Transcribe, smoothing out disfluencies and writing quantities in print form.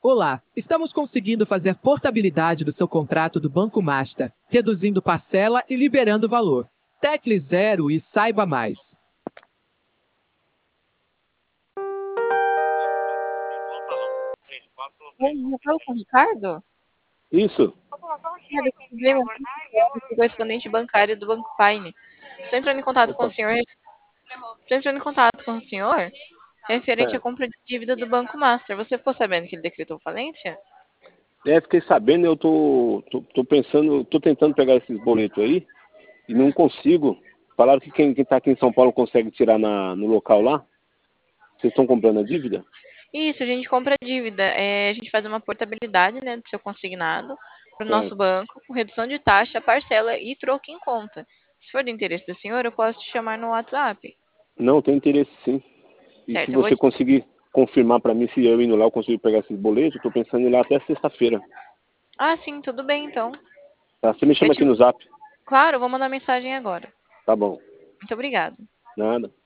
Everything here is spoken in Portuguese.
Olá, estamos conseguindo fazer portabilidade do seu contrato do Banco Master, reduzindo parcela e liberando valor. Tecle 0 e saiba mais. Oi, eu falo com o Ricardo? Isso. Ricardo, problema é correspondente bancário do Banco Pine. Estou entrando em contato com o Opa. senhor. Estou entrando em contato com o senhor referente à É. compra de dívida do Banco Master. Você ficou sabendo que ele decretou falência? Fiquei sabendo, eu tô pensando, tô tentando pegar esses boletos aí e não consigo. Falaram que quem tá aqui em São Paulo consegue tirar no local lá. Vocês estão comprando a dívida? Isso, a gente compra dívida. A gente faz uma portabilidade, né, do seu consignado para o nosso Certo. banco, com redução de taxa, parcela e troco em conta. Se for do interesse do senhor, eu posso te chamar no WhatsApp. Não, tem interesse sim. E se Certo, eu vou você conseguir confirmar para mim se eu indo lá eu consigo pegar esses boletos, eu tô pensando em ir lá até sexta-feira. Ah, sim, tudo bem então. Tá? Você me Eu chama aqui te... no Zap. Claro, eu vou mandar mensagem agora. Tá bom. Muito obrigada. Nada.